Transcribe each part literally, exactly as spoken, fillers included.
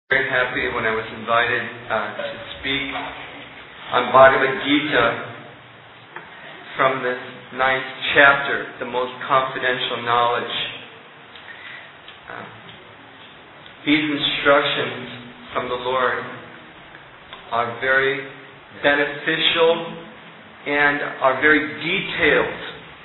Very happy when I was invited uh, to speak on Bhagavad Gita from this ninth chapter, the most confidential knowledge. Uh, these instructions from the Lord are very beneficial and are very detailed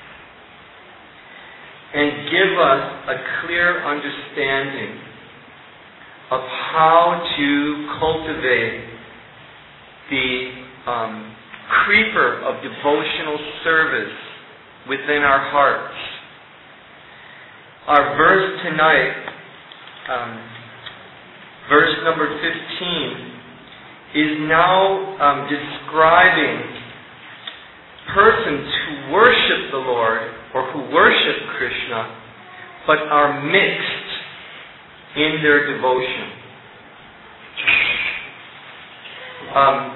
and give us a clear understanding of how to cultivate the um, creeper of devotional service within our hearts. Our verse tonight, um, verse number fifteen, is now um, describing persons who worship the Lord or who worship Krishna but are mixed in their devotion. Um,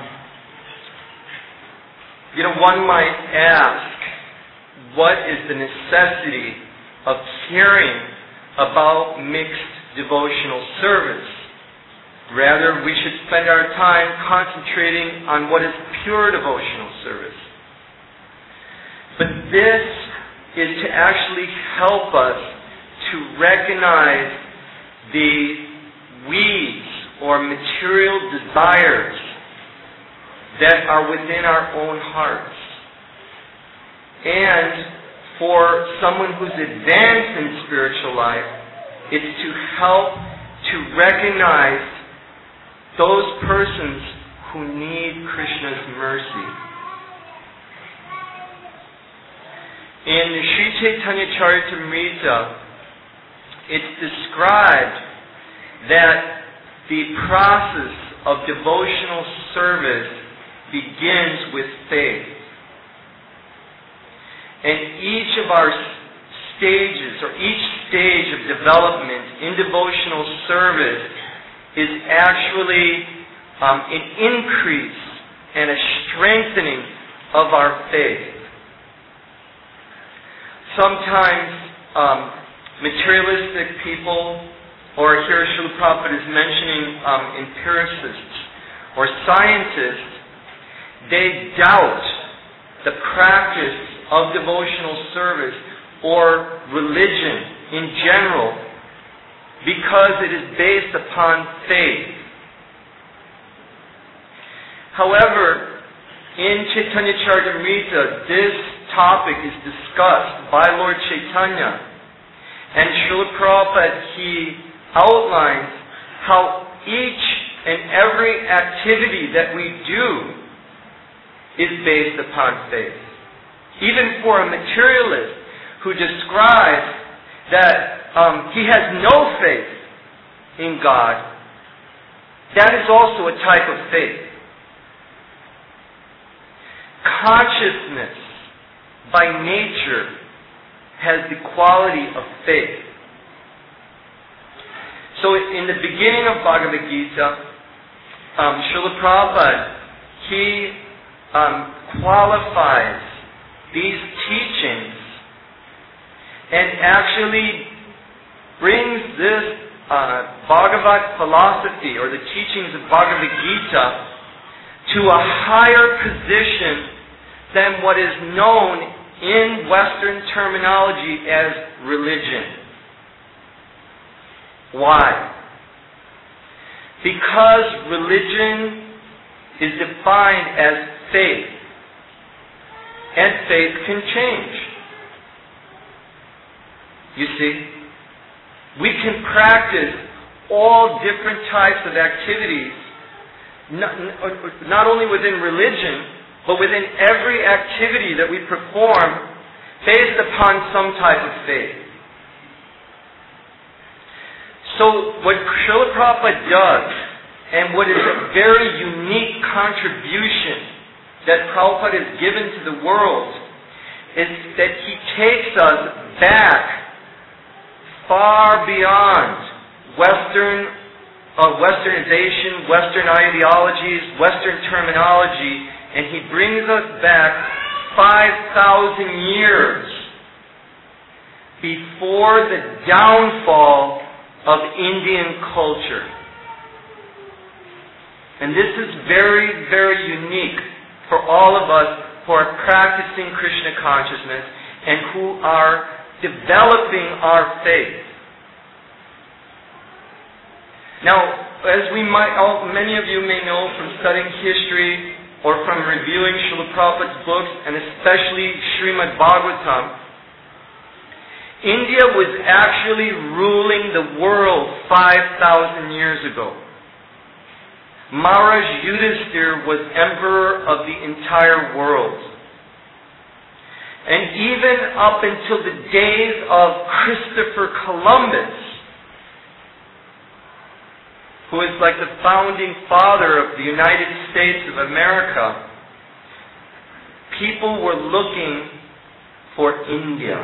you know, one might ask, what is the necessity of caring about mixed devotional service? Rather, we should spend our time concentrating on what is pure devotional service. But this is to actually help us to recognize the weeds or material desires that are within our own hearts. And for someone who's advanced in spiritual life, it's to help to recognize those persons who need Krishna's mercy. In Sri Chaitanya Charitamrita, it's described that the process of devotional service begins with faith. And each of our stages, or each stage of development in devotional service, is actually um, an increase and a strengthening of our faith. Sometimes um, materialistic people, or here Srila Prabhupada is mentioning um, empiricists or scientists, they doubt the practice of devotional service or religion in general because it is based upon faith. However, in Chaitanya Charitamrita, this topic is discussed by Lord Chaitanya. And Srila Prabhupada, he outlines how each and every activity that we do is based upon faith. Even for a materialist who describes that um, he has no faith in God, that is also a type of faith. Consciousness, by nature, has the quality of faith. So in the beginning of Bhagavad Gita, um, Srila Prabhupada, he um, qualifies these teachings and actually brings this uh, Bhagavad philosophy, or the teachings of Bhagavad Gita, to a higher position than what is known in Western terminology as religion. Why? Because religion is defined as faith, and faith can change. You see, we can practice all different types of activities, not, not only within religion, but within every activity that we perform based upon some type of faith. So what Srila Prabhupada does, and what is a very unique contribution that Prabhupada has given to the world, is that he takes us back far beyond Western uh, Westernization, Western ideologies, Western terminology, and he brings us back five thousand years before the downfall of Indian culture. And this is very, very unique for all of us who are practicing Krishna consciousness and who are developing our faith. Now, as we might, all, many of you may know from studying history or from reviewing Srila Prabhupada's books, and especially Srimad Bhagavatam, India was actually ruling the world five thousand years ago. Maharaj Yudhisthira was emperor of the entire world. And even up until the days of Christopher Columbus, who is like the founding father of the United States of America, people were looking for India.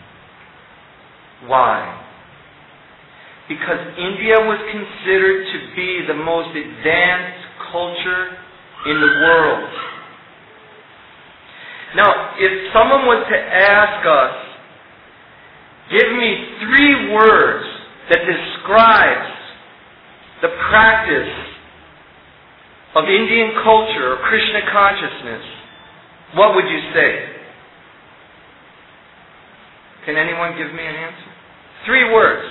Why? Because India was considered to be the most advanced culture in the world. Now, if someone was to ask us, give me three words that describes the practice of Indian culture or Krishna consciousness, what would you say? Can anyone give me an answer? Three words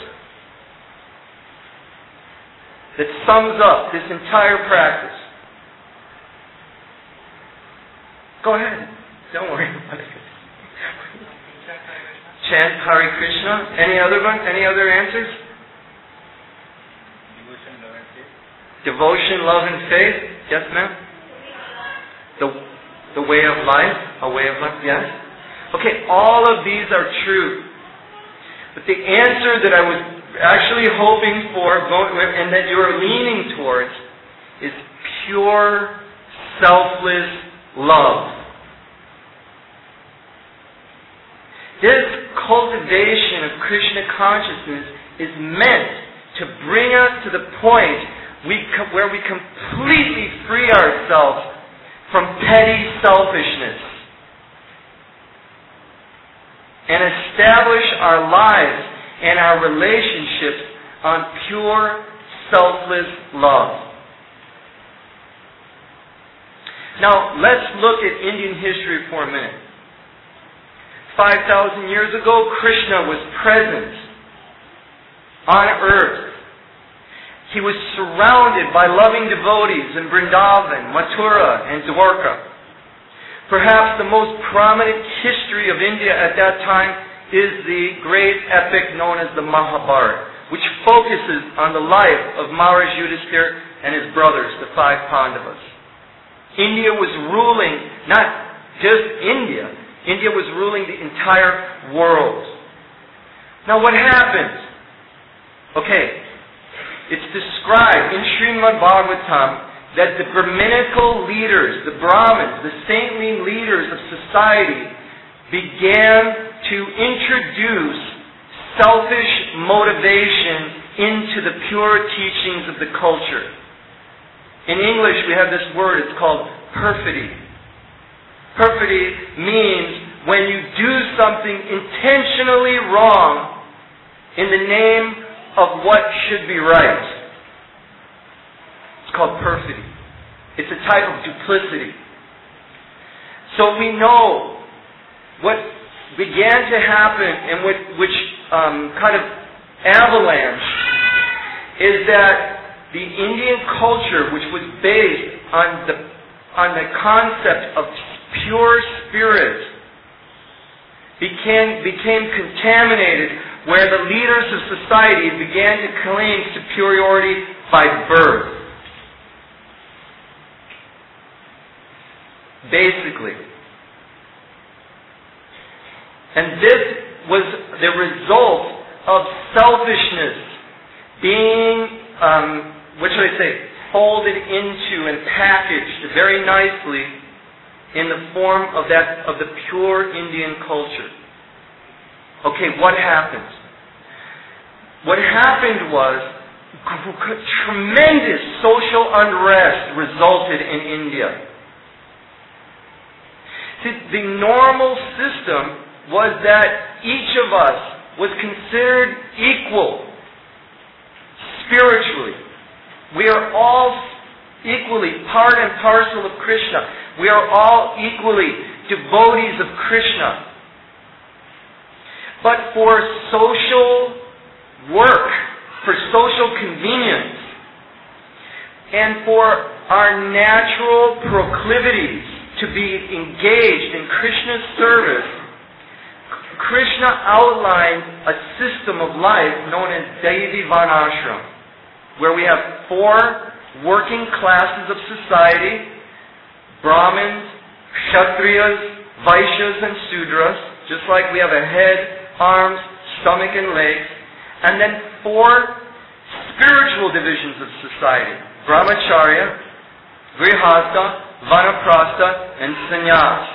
that sums up this entire practice. Go ahead. Don't worry about it. Chant Hare Krishna. Any other one? Any other answers? Devotion, love and faith. Devotion, love and faith. Yes, ma'am? The, the way of life. A way of life. Yes? Okay, all of these are true. But the answer that I was actually hoping for, and that you are leaning towards, is pure, selfless love. This cultivation of Krishna consciousness is meant to bring us to the point we com- where we completely free ourselves from petty selfishness and establish our lives and our relationships on pure, selfless love. Now, let's look at Indian history for a minute. Five thousand years ago, Krishna was present on earth. He was surrounded by loving devotees in Vrindavan, Mathura, and Dwarka. Perhaps the most prominent history of India at that time is the great epic known as the Mahabharata, which focuses on the life of Maharaj Yudhisthira and his brothers, the five Pandavas. India was ruling not just India, India was ruling the entire world. Now what happened? Okay, it's described in Srimad Bhagavatam that the Brahminical leaders, the Brahmins, the saintly leaders of society began to introduce selfish motivation into the pure teachings of the culture. In English we have this word, it's called perfidy. Perfidy means when you do something intentionally wrong in the name of what should be right. It's called perfidy. It's a type of duplicity. So we know what began to happen and what, which um, kind of avalanche is that the Indian culture, which was based on the on the concept of pure spirit, became became contaminated, where the leaders of society began to claim superiority by birth. Basically. And this was the result of selfishness being, um, what should I say, folded into and packaged very nicely in the form of that of the pure Indian culture. Okay, what happened? What happened was tremendous social unrest resulted in India. See, the normal system was that each of us was considered equal spiritually. We are all equally part and parcel of Krishna. We are all equally devotees of Krishna. But for social work, for social convenience, and for our natural proclivities to be engaged in Krishna's service, Krishna outlined a system of life known as Devi Varnashram, where we have four working classes of society: Brahmins, Kshatriyas, Vaishyas, and Sudras, just like we have a head, arms, stomach, and legs, and then four spiritual divisions of society: Brahmacharya, Grihastha, Vanaprastha, and Sannyas.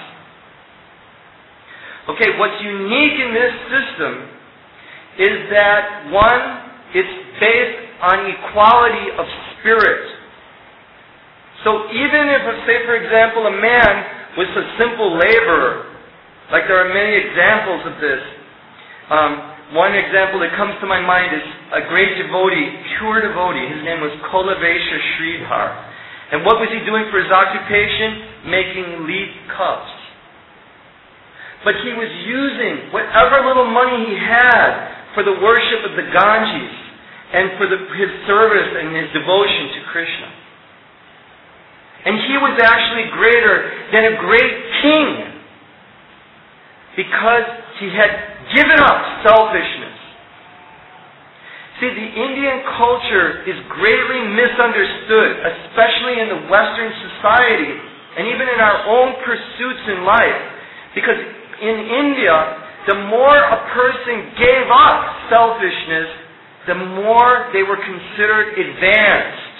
Okay, what's unique in this system is that, one, it's based on equality of spirit. So even if, say for example, a man was a simple laborer, like there are many examples of this. Um, one example that comes to my mind is a great devotee, pure devotee. His name was Kolavesha Sridhar. And what was he doing for his occupation? Making lead cups. But he was using whatever little money he had for the worship of the Ganges and for the, his service and his devotion to Krishna. And he was actually greater than a great king because he had given up selfishness. See, the Indian culture is greatly misunderstood, especially in the Western society and even in our own pursuits in life, because in India, the more a person gave up selfishness, the more they were considered advanced.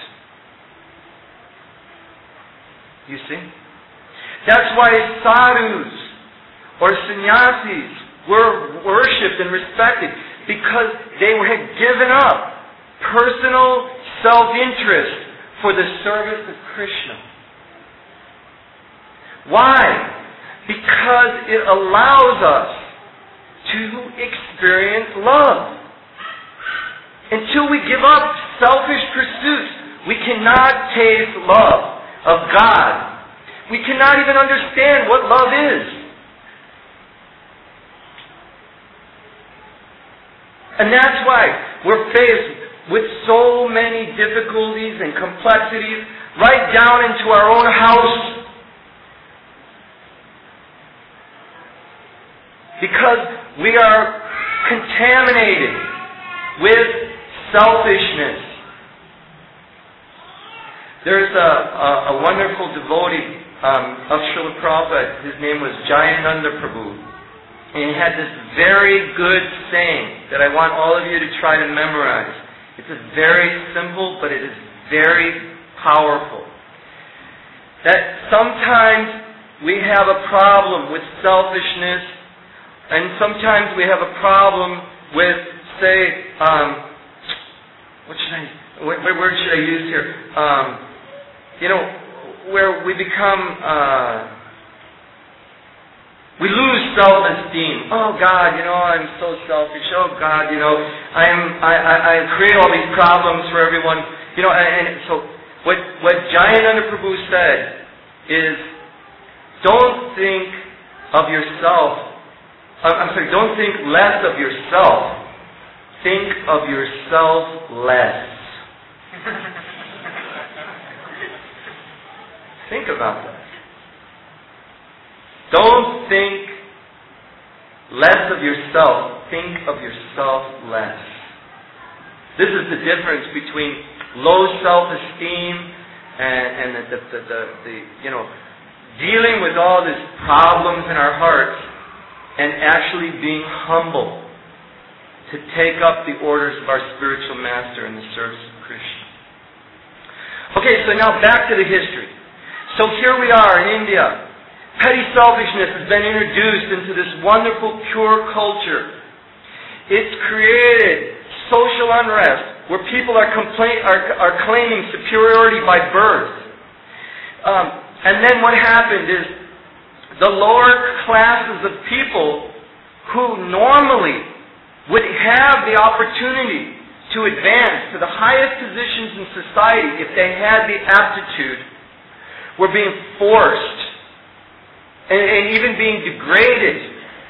You see? That's why sadhus or sannyasis were worshipped and respected, because they had given up personal self-interest for the service of Krishna. Why? Because it allows us to experience love. Until we give up selfish pursuits, we cannot taste love of God. We cannot even understand what love is. And that's why we're faced with so many difficulties and complexities right down into our own house. Because we are contaminated with selfishness. There's a, a, a wonderful devotee um, of Srila Prabhupada. His name was Jayananda Prabhu. And he had this very good saying that I want all of you to try to memorize. It's a very simple, but it is very powerful. That sometimes we have a problem with selfishness, and sometimes we have a problem with, say, um, what should I, what, what word should I use here? Um, you know, where we become, uh, we lose self-esteem. Oh God, you know, I'm so selfish. Oh God, you know, I'm, I, I, I create all these problems for everyone. You know, and, and so what, what Jayananda Prabhu said is, don't think of yourself. I'm sorry, don't think less of yourself. Think of yourself less. Think about that. Don't think less of yourself. Think of yourself less. This is the difference between low self-esteem and, and the, the, the, the, the, you know, dealing with all these problems in our hearts and actually being humble to take up the orders of our spiritual master in the service of Krishna. Okay, so now back to the history. So here we are in India. Petty selfishness has been introduced into this wonderful, pure culture. It's created social unrest where people are, complain, are, are claiming superiority by birth. Um, and then what happened is the lower classes of people who normally would have the opportunity to advance to the highest positions in society, if they had the aptitude, were being forced and, and even being degraded.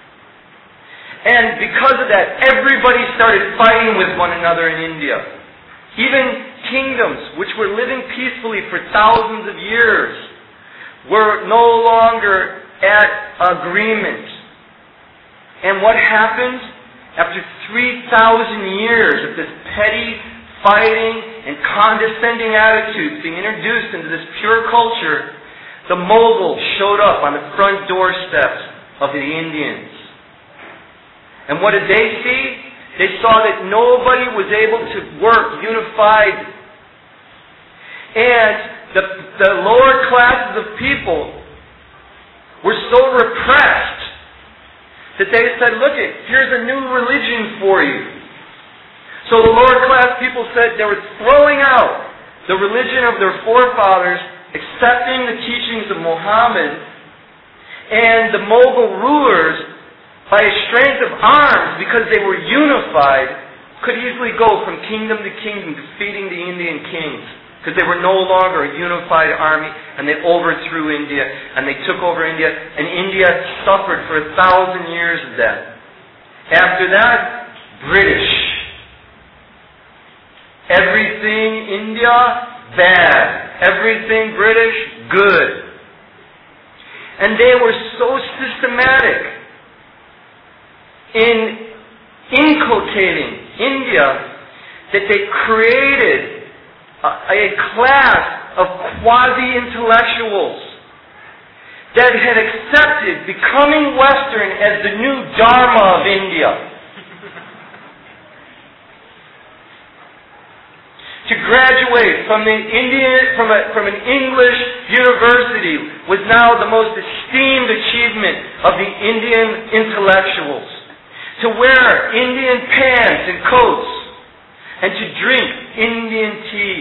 And because of that, everybody started fighting with one another in India. Even kingdoms, which were living peacefully for thousands of years, were no longer at agreement. And what happened? After three thousand years of this petty fighting and condescending attitudes being introduced into this pure culture, the Mughals showed up on the front doorsteps of the Indians. And what did they see? They saw that nobody was able to work unified. And the, the lower classes of people were so repressed that they said, look, it, here's a new religion for you. So the lower class people said they were throwing out the religion of their forefathers, accepting the teachings of Muhammad, and the Mughal rulers, by a strength of arms, because they were unified, could easily go from kingdom to kingdom, defeating the Indian kings, because they were no longer a unified army, and they overthrew India, and they took over India, and India suffered for a thousand years of that. After that, British. Everything India, bad. Everything British, good. And they were so systematic in inculcating India that they created a, a class of quasi-intellectuals that had accepted becoming Western as the new Dharma of India. To graduate from the Indian, from a, from an English university was now the most esteemed achievement of the Indian intellectuals. To wear Indian pants and coats, and to drink Indian tea.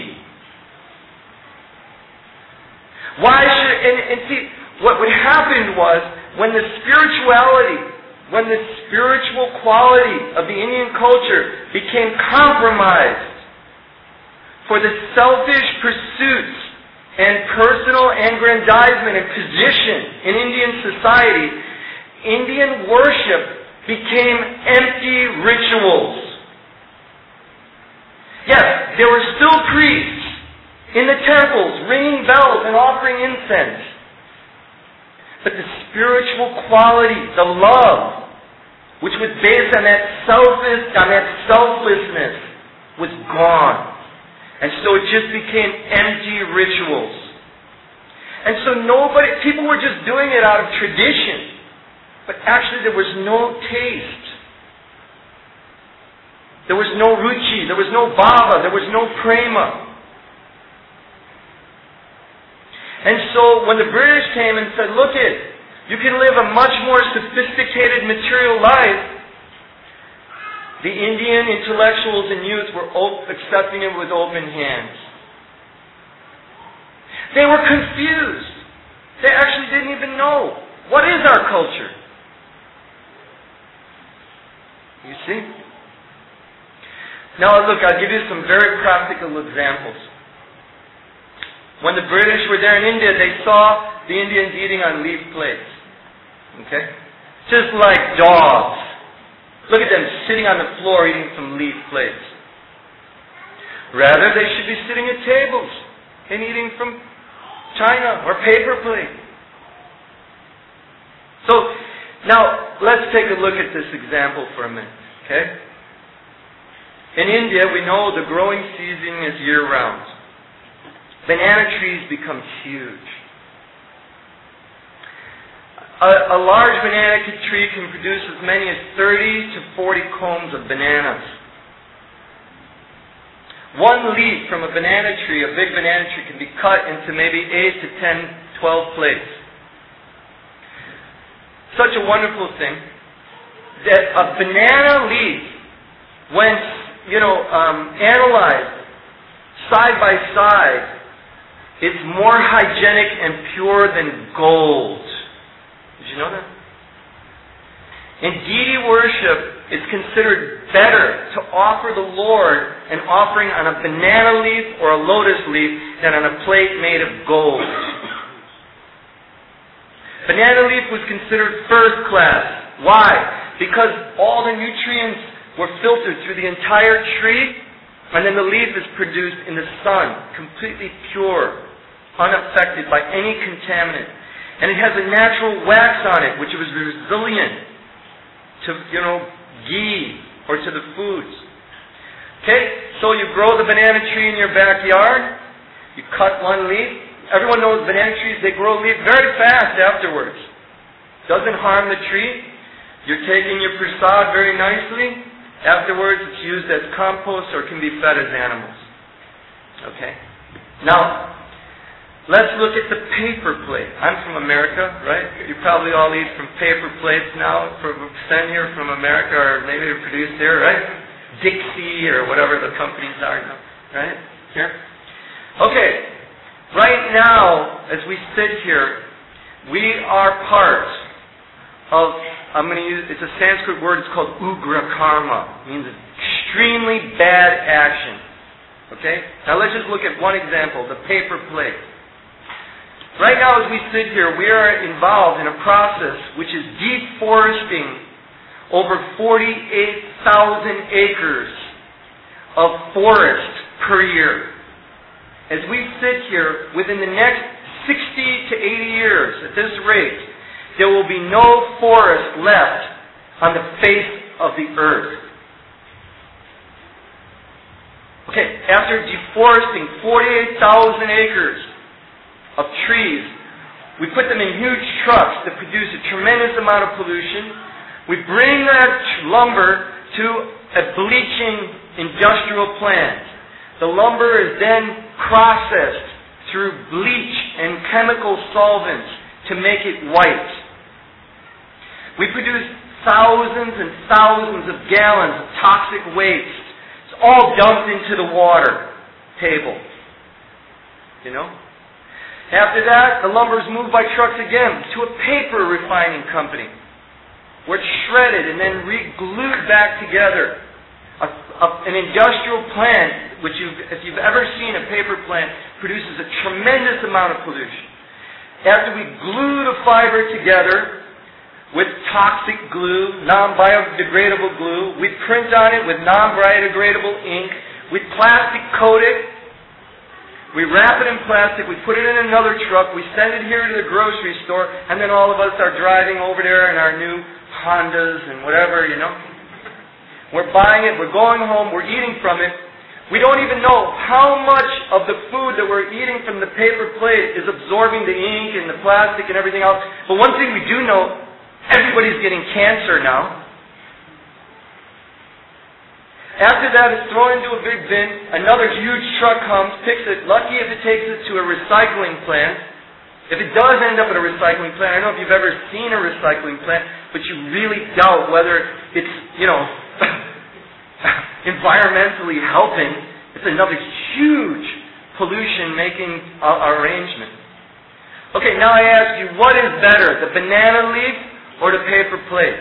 Why should, and, and see, what would happen was, when the spirituality, when the spiritual quality of the Indian culture became compromised for the selfish pursuits and personal aggrandizement and position in Indian society, Indian worship became empty rituals. Yes, there were still priests in the temples ringing bells and offering incense. But the spiritual quality, the love, which was based on that selfish, on that selflessness, was gone. And so it just became empty rituals. And so nobody, people were just doing it out of tradition. But actually there was no taste. There was no ruchi, there was no bhava, there was no prema. And so when the British came and said, look it, you can live a much more sophisticated material life, the Indian intellectuals and youth were op- accepting it with open hands. They were confused. They actually didn't even know, what is our culture? You see? Now look, I'll give you some very practical examples. When the British were there in India, they saw the Indians eating on leaf plates. Okay? Just like dogs. Look at them sitting on the floor eating some leaf plates. Rather, they should be sitting at tables and eating from china or paper plate. So, now, let's take a look at this example for a minute, okay? In India, we know the growing season is year-round. Banana trees become huge. A, a large banana tree can produce as many as thirty to forty combs of bananas. One leaf from a banana tree, a big banana tree, can be cut into maybe eight to ten, twelve plates. Such a wonderful thing that a banana leaf, when you know um, analyzed side by side, it's more hygienic and pure than gold. Did you know that? In deity worship, it's considered better to offer the Lord an offering on a banana leaf or a lotus leaf than on a plate made of gold. Banana leaf was considered first class. Why? Because all the nutrients were filtered through the entire tree, and then the leaf is produced in the sun, completely pure, unaffected by any contaminant. And it has a natural wax on it, which was resilient to, you know, ghee or to the foods. Okay, so you grow the banana tree in your backyard, you cut one leaf. Everyone knows banana trees, they grow a leaf very fast afterwards. Doesn't harm the tree. You're taking your prasad very nicely. Afterwards, it's used as compost or can be fed as animals. Okay? Now, let's look at the paper plate. I'm from America, right? You probably all eat from paper plates now, from sent here from America, or maybe they're produced here, right? Dixie or whatever the companies are now, right? Here? Okay. Right now, as we sit here, we are part of, I'm going to use, it's a Sanskrit word, it's called ugra karma. It means extremely bad action. Okay? Now let's just look at one example, the paper plate. Right now as we sit here, we are involved in a process which is deforesting over forty-eight thousand acres of forest per year. As we sit here, within the next sixty to eighty years, at this rate, there will be no forest left on the face of the earth. Okay, after deforesting forty-eight thousand acres of trees, we put them in huge trucks that produce a tremendous amount of pollution. We bring that lumber to a bleaching industrial plant. The lumber is then processed through bleach and chemical solvents to make it white. We produce thousands and thousands of gallons of toxic waste. It's all dumped into the water table. You know? After that, the lumber is moved by trucks again to a paper refining company, where it's shredded and then re-glued back together. A, a, an industrial plant, which you've, if you've ever seen a paper plant, produces a tremendous amount of pollution. After we glue the fiber together with toxic glue, non-biodegradable glue, we print on it with non-biodegradable ink, we plastic coat it, we wrap it in plastic, we put it in another truck, we send it here to the grocery store, and then all of us are driving over there in our new Hondas and whatever, you know. We're buying it, we're going home, we're eating from it. We don't even know how much of the food that we're eating from the paper plate is absorbing the ink and the plastic and everything else. But one thing we do know, everybody's getting cancer now. After that, it's thrown into a big bin. Another huge truck comes, picks it. Lucky if it takes it to a recycling plant. If it does end up at a recycling plant, I don't know if you've ever seen a recycling plant, but you really doubt whether it's, you know, environmentally helping. It's another huge pollution-making uh, arrangement. Okay, now I ask you, what is better, the banana leaf or the paper plate?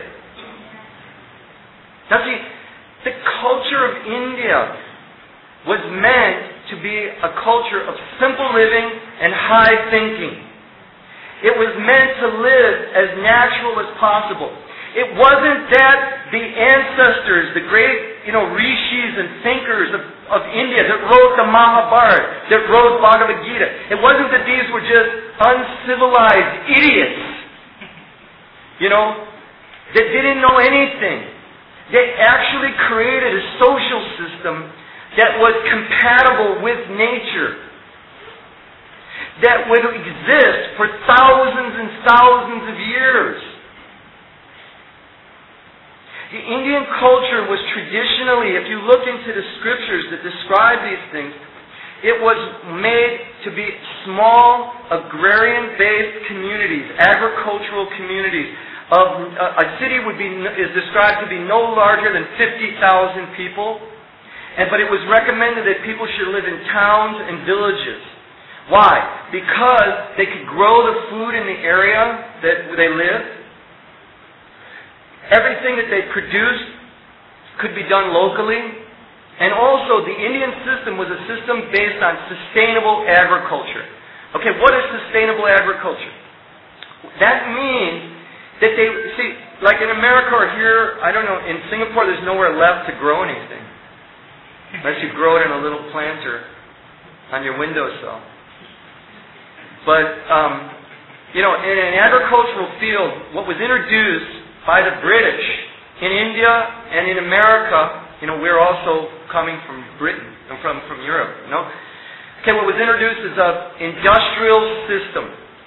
Now see, the culture of India was meant to be a culture of simple living and high thinking. It was meant to live as natural as possible. It wasn't that the ancestors, the great, you know, rishis and thinkers of, of India that wrote the Mahabharata, that wrote Bhagavad Gita, it wasn't that these were just uncivilized idiots, you know, that didn't know anything. They actually created a social system that was compatible with nature, that would exist for thousands and thousands of years. The Indian culture was traditionally, if you look into the scriptures that describe these things, it was made to be small, agrarian-based communities, agricultural communities. Of, uh, a city would be is described to be no larger than fifty thousand people, and but it was recommended that people should live in towns and villages. Why? Because they could grow the food in the area that they lived. Everything that they produced could be done locally. And also, the Indian system was a system based on sustainable agriculture. Okay, what is sustainable agriculture? That means that they, see, like in America or here, I don't know, in Singapore there's nowhere left to grow anything. Unless you grow it in a little planter on your windowsill. But, um, you know, in an agricultural field, what was introduced by the British in India and in America, you know, we're also coming from Britain, from, from Europe, you know. Okay, what was introduced is an industrial system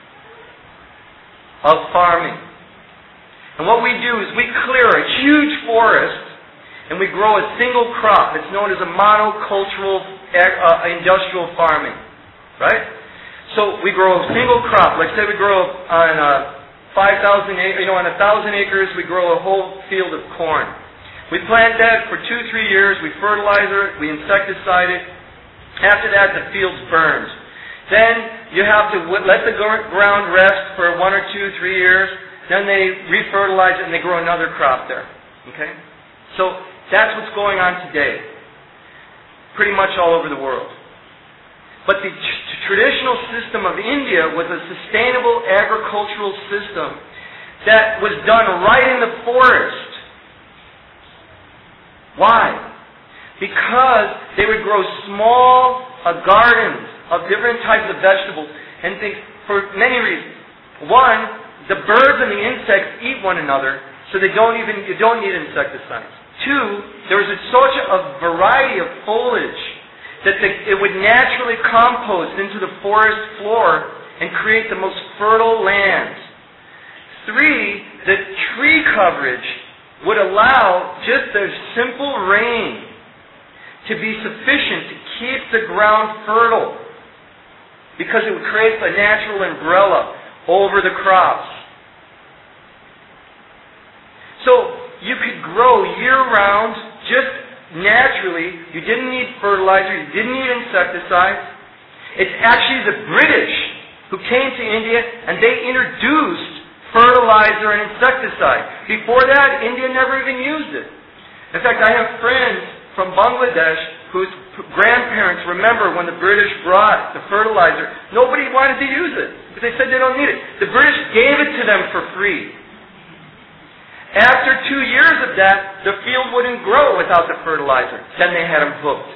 of farming. And what we do is we clear a huge forest and we grow a single crop. It's known as a monocultural uh, industrial farming, right? So we grow a single crop. Like say we grow on uh, five thousand, you know, on a thousand acres, we grow a whole field of corn. We plant that for two, three years. We fertilize it. We insecticide it. After that, the field's burned. Then you have to let the ground rest for one or two, three years. Then they refertilize it and they grow another crop there. Okay? So that's what's going on today. Pretty much all over the world. But the t- traditional system of India was a sustainable agricultural system that was done right in the forest. Why? Because they would grow small uh, gardens of different types of vegetables and things for many reasons. One, the birds and the insects eat one another, so they don't even you don't need insecticides. Two, there was a, such a variety of foliage that the, it would naturally compost into the forest floor and create the most fertile lands. Three, the tree coverage would allow just a simple rain to be sufficient to keep the ground fertile because it would create a natural umbrella over the crops. So you could grow year-round just naturally. You didn't need fertilizer. You didn't need insecticides. It's actually the British who came to India and they introduced fertilizer and insecticide. Before that, India never even used it. In fact, I have friends from Bangladesh whose grandparents remember when the British brought the fertilizer. Nobody wanted to use it because they said they don't need it. The British gave it to them for free. After two years of that, the field wouldn't grow without the fertilizer. Then they had them hooked.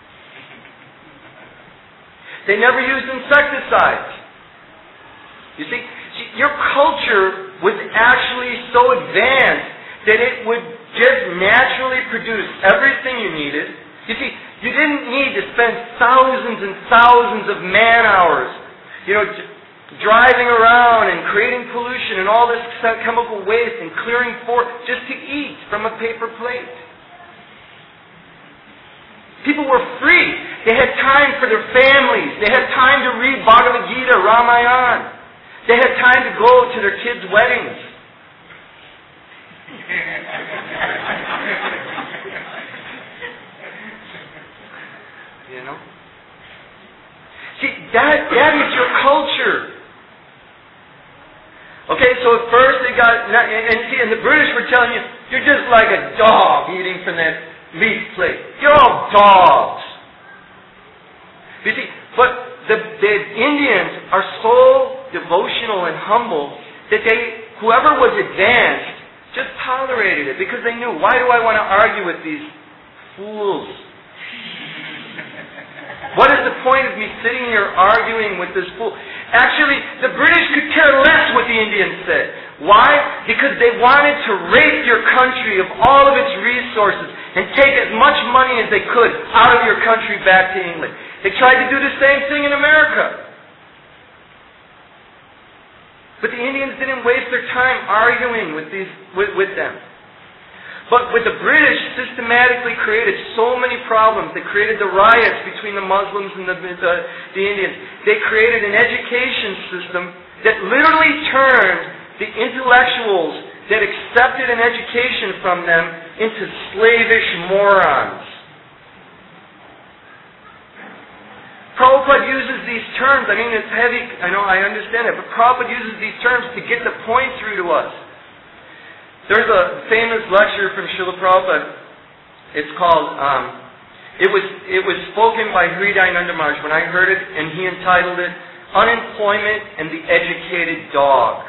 They never used insecticides. You see, your culture was actually so advanced that it would just naturally produce everything you needed. You see, you didn't need to spend thousands and thousands of man hours, you know, driving around and creating pollution and all this chemical waste and clearing forest just to eat from a paper plate. People were free. They had time for their families. They had time to read Bhagavad Gita, Ramayana. They had time to go to their kids' weddings. You know? See, that, that is your culture. Okay, so at first they got, and see, and the British were telling you, you're just like a dog eating from that meat plate. You're all dogs. You see, but the, the Indians are so devotional and humble that they, whoever was advanced, just tolerated it because they knew, why do I want to argue with these fools? What is the point of me sitting here arguing with this fool? Actually, the British could care less what the Indians said. Why? Because they wanted to rape your country of all of its resources and take as much money as they could out of your country back to England. They tried to do the same thing in America. But the Indians didn't waste their time arguing with these with, with them. But with the British systematically created so many problems. They created the riots between the Muslims and the, the, the Indians. They created an education system that literally turned the intellectuals that accepted an education from them into slavish morons. Prabhupada uses these terms. I mean, it's heavy. I know, I understand it. But Prabhupada uses these terms to get the point through to us. There's a famous lecture from Srila Prabhupada It's called, um, it was it was spoken by Hriday Nandamarsh when I heard it, and he entitled it, Unemployment and the Educated Dog.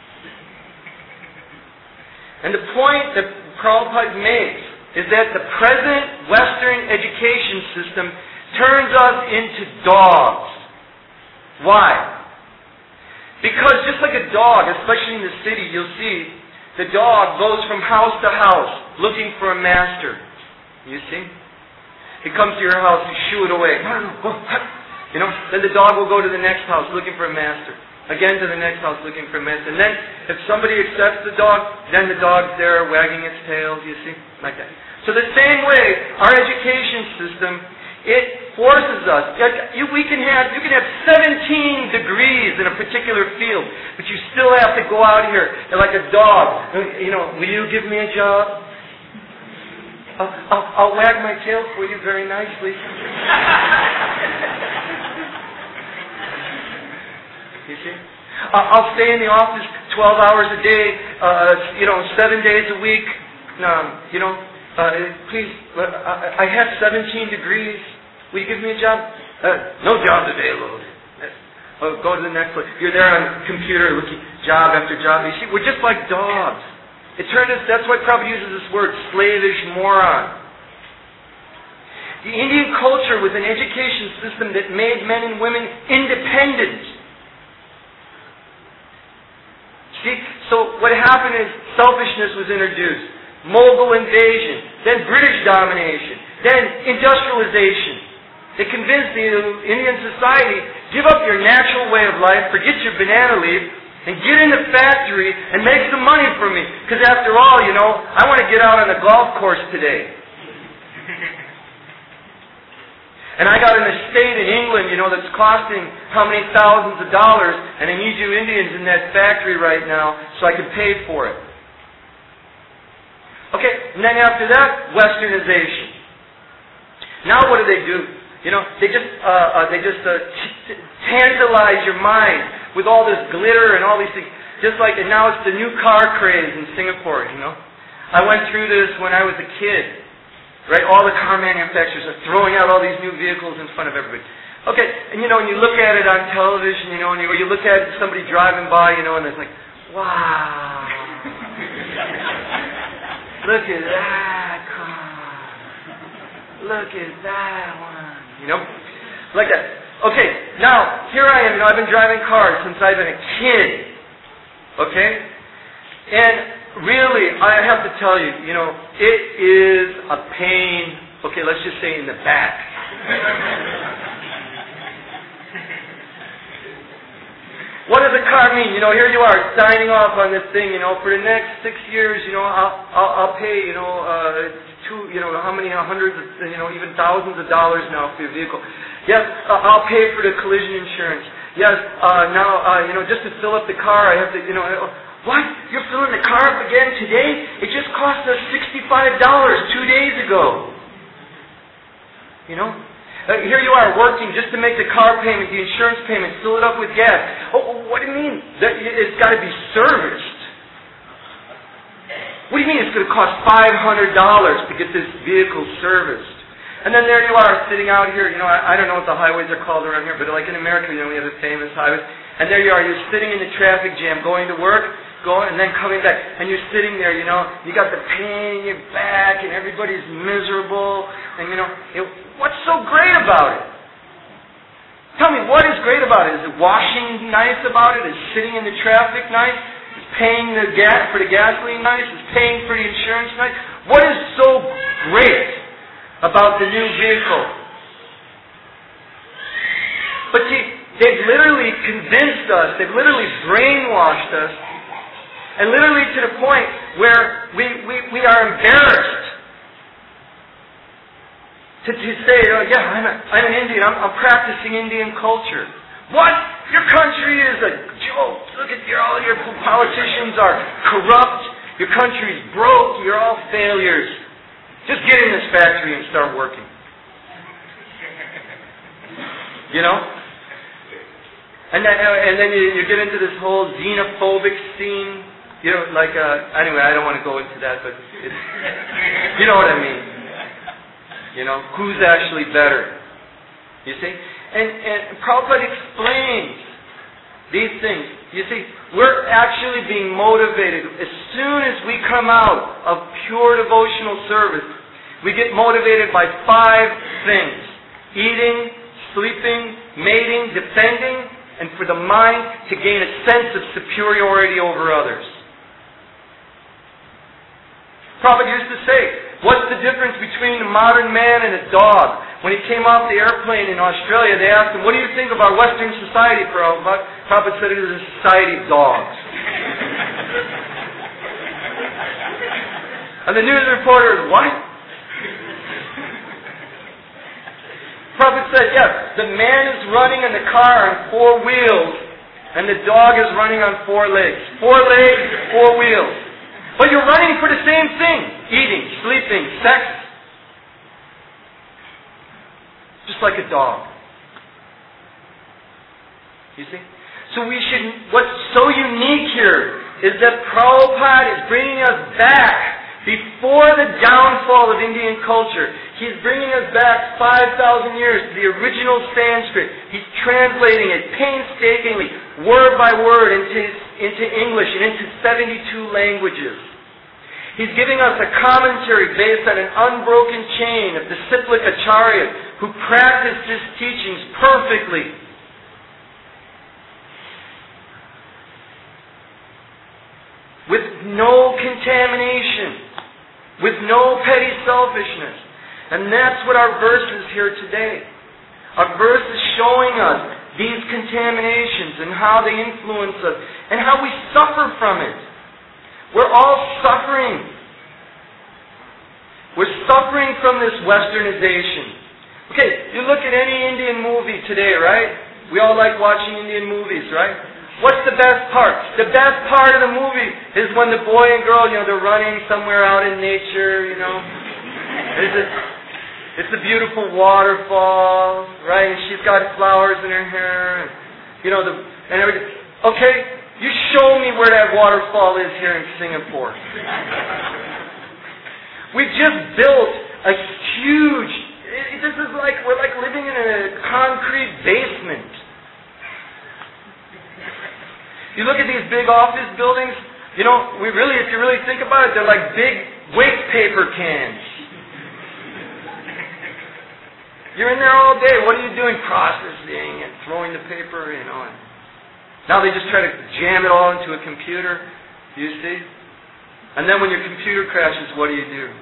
And the point that Prabhupada makes is that the present Western education system turns us into dogs. Why? Because just like a dog, especially in the city, you'll see the dog goes from house to house looking for a master. You see? He comes to your house, you shoo it away. You know, then the dog will go to the next house looking for a master. Again to the next house looking for a master. And then if somebody accepts the dog, then the dog's there wagging its tail, you see? Like that. So the same way, our education system, it forces us. You, we can have, you can have seventeen degrees in a particular field, but you still have to go out here like a dog. You know, will you give me a job? I'll, I'll, I'll wag my tail for you very nicely. You see? Uh, I'll stay in the office twelve hours a day, uh, you know, seven days a week. Um, you know, uh, please, uh, I, I have seventeen degrees. Will you give me a job? Uh, no jobs available. Uh, go to the next place. You're there on the computer looking job after job. You see, we're just like dogs. It turned us, that's why Prabhupada uses this word, slavish moron. The Indian culture was an education system that made men and women independent. See, so what happened is selfishness was introduced, Mughal invasion, then British domination, then industrialization. They convinced the Indian society, give up your natural way of life, forget your banana leaf, and get in the factory and make some money for me. Because after all, you know, I want to get out on the golf course today. And I got an estate in England, you know, that's costing how many thousands of dollars, and I need you Indians in that factory right now so I can pay for it. Okay, and then after that, westernization. Now what do they do? You know, they just uh, uh, they just uh, t- t- tantalize your mind with all this glitter and all these things. Just like, and now it's the new car craze in Singapore, you know. I went through this when I was a kid. Right? All the car manufacturers are throwing out all these new vehicles in front of everybody. Okay, and you know, when you look at it on television, you know, and you, or you look at somebody driving by, you know, and it's like, wow. Look at that car. Look at that one. You know? Like that. Okay, now, here I am, you know, I've been driving cars since I've been a kid. Okay? And really, I have to tell you, you know, it is a pain, okay, let's just say in the back. What does a car mean? You know, here you are signing off on this thing, you know, for the next six years, you know, I'll, I'll, I'll pay, you know, uh, two, you know, how many hundreds, of, you know, even thousands of dollars now for your vehicle. Yes, uh, I'll pay for the collision insurance. Yes, uh, now, uh, you know, just to fill up the car, I have to, you know, what? You're filling the car up again today? It just cost us sixty-five dollars two days ago. You know? Uh, here you are working just to make the car payment, the insurance payment, fill it up with gas. Oh, what do you mean? That it's got to be serviced. What do you mean it's going to cost five hundred dollars to get this vehicle serviced? And then there you are sitting out here, you know, I, I don't know what the highways are called around here, but like in America, you know, we have the famous highways. And there you are, you're sitting in the traffic jam, going to work, going, and then coming back. And you're sitting there, you know, you got the pain in your back, and everybody's miserable. And, you know, it, what's so great about it? Tell me, what is great about it? Is it washing nice about it? Is sitting in the traffic nice? Is paying the gas for the gasoline nice? Is paying for the insurance nice? What is so great about the new vehicle? But see, they've literally convinced us, they've literally brainwashed us, and literally to the point where we, we, we are embarrassed to, to say, oh yeah, I'm, a, I'm an Indian, I'm, I'm practicing Indian culture. What? Your country is a joke. Look at your, all your politicians are corrupt. Your country's broke. You're all failures. Just get in this factory and start working. You know? And then, and then you, you get into this whole xenophobic scene. You know, like, uh, anyway, I don't want to go into that, but it's, you know what I mean. You know, who's actually better? You see? And, and Prabhupada explains these things. You see, we're actually being motivated. As soon as we come out of pure devotional service, we get motivated by five things. Eating, sleeping, mating, defending, and for the mind to gain a sense of superiority over others. Prabhupada used to say, what's the difference between a modern man and a dog? When he came off the airplane in Australia, they asked him, what do you think of our Western society, Prabhupada? Prabhupada said it was a society of dogs. And the news reporter, what? Prabhupada said, yes, the man is running in the car on four wheels, and the dog is running on four legs. Four legs, four wheels. But you're running for the same thing. Eating, sleeping, sex. Just like a dog. You see? So we should, what's so unique here is that Prabhupada is bringing us back before the downfall of Indian culture. He's bringing us back five thousand years to the original Sanskrit. He's translating it painstakingly, word by word, into, into English and into seventy-two languages. He's giving us a commentary based on an unbroken chain of disciplic acharyas who practiced his teachings perfectly. With no contamination, with no petty selfishness. And that's what our verse is here today. Our verse is showing us these contaminations and how they influence us and how we suffer from it. We're all suffering. We're suffering from this westernization. Okay, you look at any Indian movie today, right? We all like watching Indian movies, right? What's the best part? The best part of the movie is when the boy and girl, you know, they're running somewhere out in nature, you know. It's a, it's a beautiful waterfall, right? And she's got flowers in her hair, and, you know, the and everything. Okay, you show me where that waterfall is here in Singapore. We just built a huge. It, this is like we're like living in a concrete basement. You look at these big office buildings. You know, we really, if you really think about it, they're like big waste paper cans. You're in there all day. What are you doing? Processing and throwing the paper, you know. And now they just try to jam it all into a computer. You see? And then when your computer crashes, what do you do?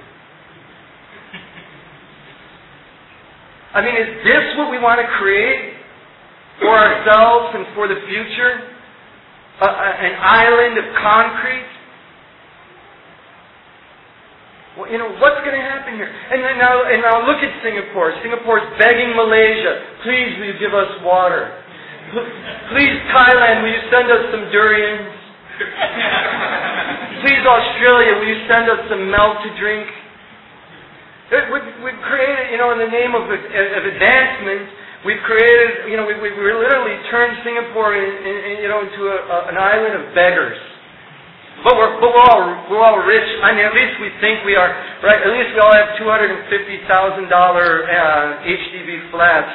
I mean, is this what we want to create for ourselves and for the future? Uh, an island of concrete? Well, you know, what's going to happen here? And then now, and now look at Singapore. Singapore's begging Malaysia, please will you give us water? Please Thailand, will you send us some durians? Please Australia, will you send us some milk to drink? We've, we've created, you know, in the name of, of advancement, we've created, you know, we, we, we literally turned Singapore, in, in, you know, into a, a, an island of beggars. But we're, but we're all, we're all rich. I mean, at least we think we are, right? At least we all have two hundred and fifty thousand dollar uh, H D B flats.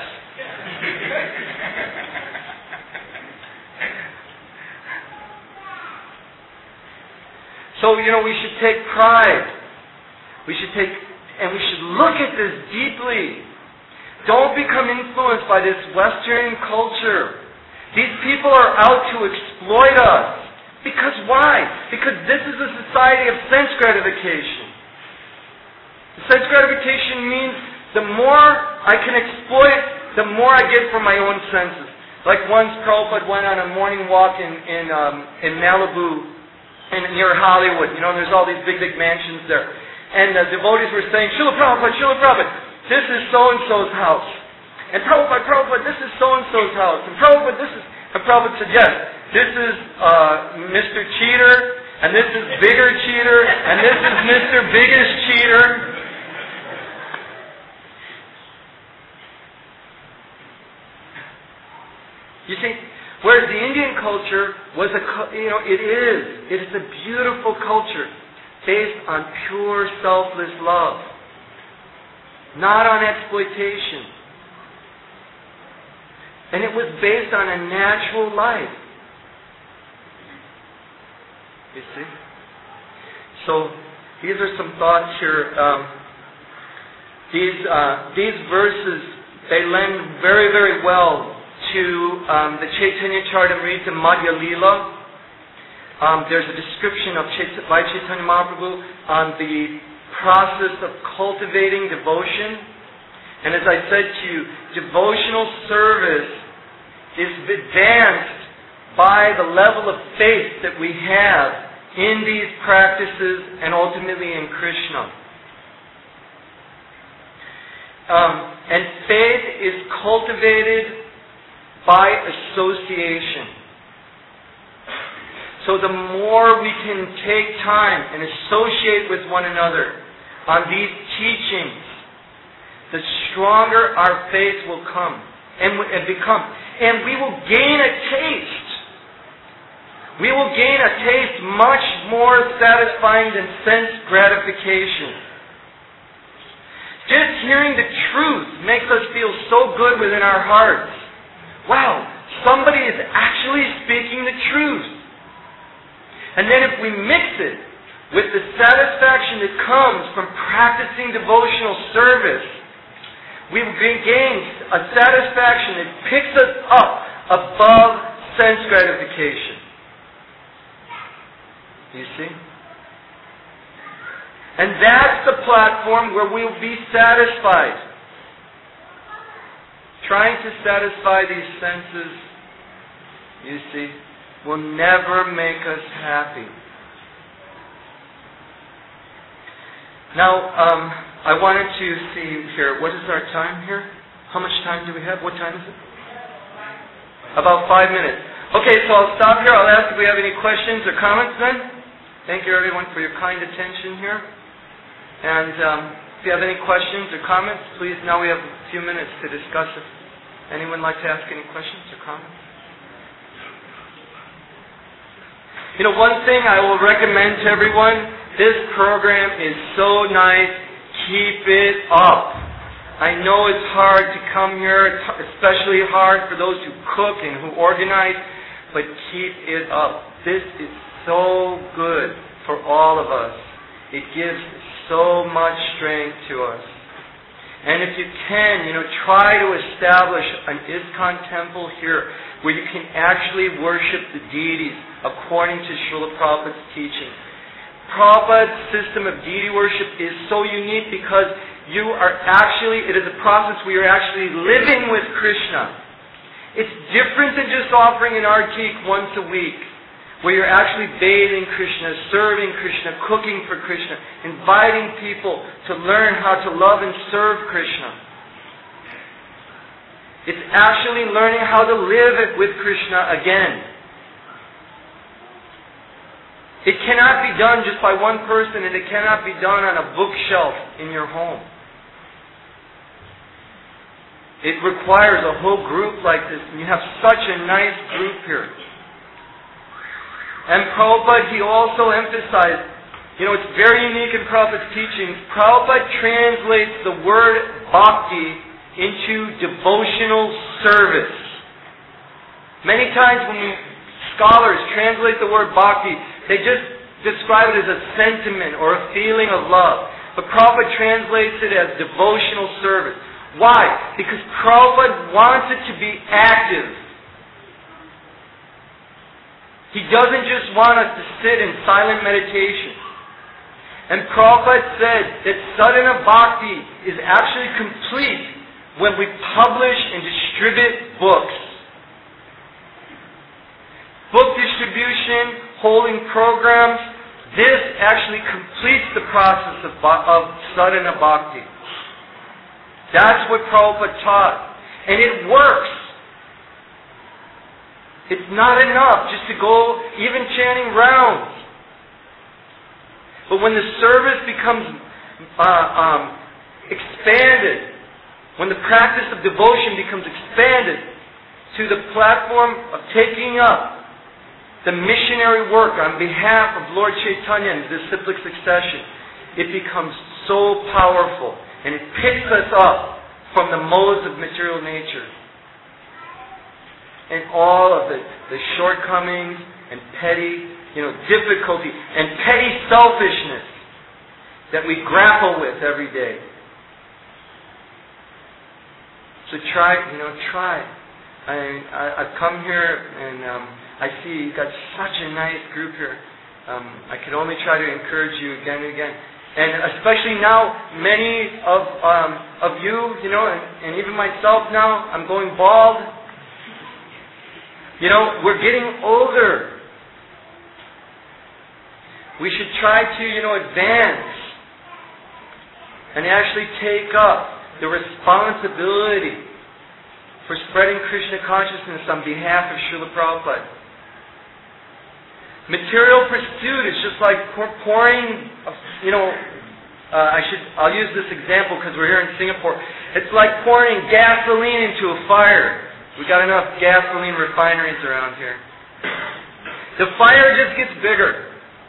So, you know, we should take pride. We should take, and we should look at this deeply. Don't become influenced by this Western culture. These people are out to exploit us. Because why? Because this is a society of sense gratification. Sense gratification means the more I can exploit, the more I get from my own senses. Like once Prabhupada went on a morning walk in in, um, in Malibu, in, near Hollywood. You know, there's all these big, big mansions there. And the devotees were saying, Srila Prabhupada, Srila Prabhupada, this is so-and-so's house. And Prabhupada, Prabhupada, this is so-and-so's house. And Prabhupada, this is... And Prabhupada said, yes, this is uh, Mister Cheater, and this is Bigger Cheater, and this is Mister Biggest Cheater. You see, whereas the Indian culture was a, you know, it is, it is a beautiful culture based on pure selfless love. not on exploitation. And it was based on a natural life. You see? So, these are some thoughts here. Um, these, uh, these verses, they lend very, very well to um, the Chaitanya Charitamrita Madhya Lila. Um, there's a description of Chait- by Chaitanya Mahaprabhu on the process of cultivating devotion. And as I said to you, devotional service is advanced by the level of faith that we have in these practices and ultimately in Krishna. Um, and faith is cultivated by association. So the more we can take time and associate with one another on these teachings, the stronger our faith will come and, and become. And we will gain a taste. We will gain a taste much more satisfying than sense gratification. Just hearing the truth makes us feel so good within our hearts. Wow, somebody is actually speaking the truth. And then if we mix it with the satisfaction that comes from practicing devotional service, we will gain a satisfaction that picks us up above sense gratification. You see? And that's the platform where we'll be satisfied. Trying to satisfy these senses, you see, will never make us happy. Now, um, I wanted to see here, what is our time here? How much time do we have? What time is it? About five minutes. Okay, so I'll stop here. I'll ask if we have any questions or comments then. Thank you everyone for your kind attention here. And um, if you have any questions or comments, please, now we have a few minutes to discuss it. Anyone like to ask any questions or comments? You know, one thing I will recommend to everyone, this program is so nice. Keep it up. I know it's hard to come here, it's especially hard for those who cook and who organize, but keep it up. This is so good for all of us. It gives so much strength to us. And if you can, you know, try to establish an ISKCON temple here where you can actually worship the deities according to Srila Prabhupada's teaching. Prabhupada's system of deity worship is so unique because you are actually, it is a process where you're actually living with Krishna. It's different than just offering an artik once a week, where you're actually bathing Krishna, serving Krishna, cooking for Krishna, inviting people to learn how to love and serve Krishna. It's actually learning how to live with Krishna again. It cannot be done just by one person, and it cannot be done on a bookshelf in your home. It requires a whole group like this, and you have such a nice group here. And Prabhupada, he also emphasized, you know, it's very unique in Prabhupada's teachings. Prabhupada translates the word bhakti into devotional service. Many times when scholars translate the word bhakti, they just describe it as a sentiment or a feeling of love. But Prabhupada translates it as devotional service. Why? Because Prabhupada wants it to be active. He doesn't just want us to sit in silent meditation. And Prabhupada said that sadhana bhakti is actually complete when we publish and distribute books. Book distribution, holding programs, this actually completes the process of, of sadhana bhakti. That's what Prabhupada taught. And it works. It's not enough just to go even chanting rounds. But when the service becomes uh, um, expanded, when the practice of devotion becomes expanded to the platform of taking up the missionary work on behalf of Lord Chaitanya and the disciplic succession, it becomes so powerful. And it picks us up from the modes of material nature. And all of the, the shortcomings and petty, you know, difficulty and petty selfishness that we grapple with every day. So try, you know, try. I, I, I've come here and um, I see you've got such a nice group here. Um, I can only try to encourage you again and again. And especially now, many of um, of you, you know, and, and even myself now, I'm going bald. You know, we're getting older. We should try to, you know, advance and actually take up the responsibility for spreading Krishna consciousness on behalf of Srila Prabhupada. Material pursuit is just like pouring, you know, uh, I should, I'll use this example because we're here in Singapore. It's like pouring gasoline into a fire. We've got enough gasoline refineries around here. The fire just gets bigger.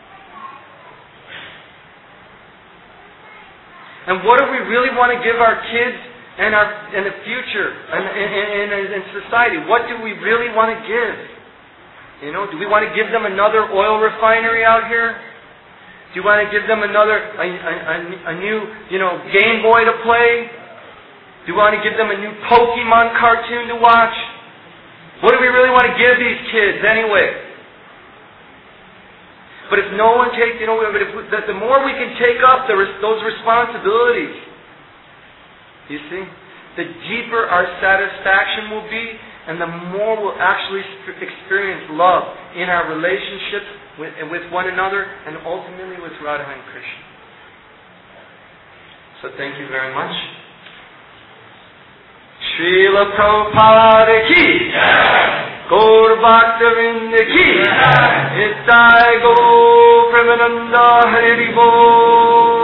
And what do we really want to give our kids and our in the future and in society? What do we really want to give? You know, do we want to give them another oil refinery out here? Do you want to give them another a, a, a new, you know, Game Boy to play? Do you want to give them a new Pokemon cartoon to watch? What do we really want to give these kids anyway? But if no one takes, you know, but if we, the, the more we can take up the, those responsibilities, you see, the deeper our satisfaction will be, and the more we'll actually experience love in our relationships with, with one another, and ultimately with Radha and Krishna. So thank you very much. Srila Prabhupada ki Gaur Bhaktavinda ki Nittai Go Premananda Hari Bo